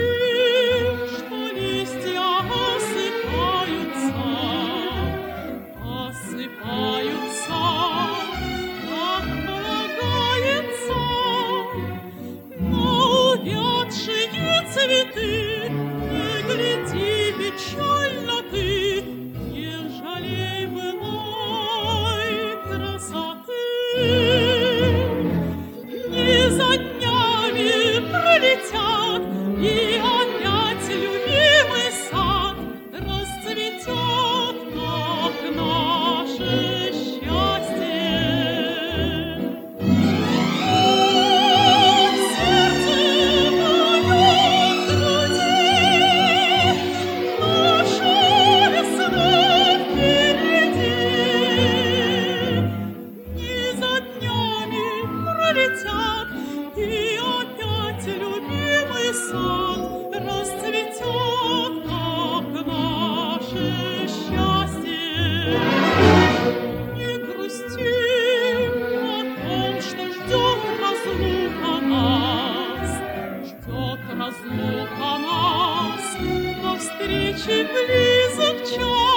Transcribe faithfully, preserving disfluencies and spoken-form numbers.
что листья осыпаются, осыпаются, как полагается, на увядшие цветы. Не гляди печально ты, не жалей былой красоты. Дни за днями пролетят, и опять любимый сад расцветет, как наше счастье. Сердце поет в груди, наша весна впереди. Дни за днями пролетят, и опять любимый сад расцветет, как наше счастье. Не грусти о том, что ждет разлука нас, ждет разлука нас, навстречи близок час.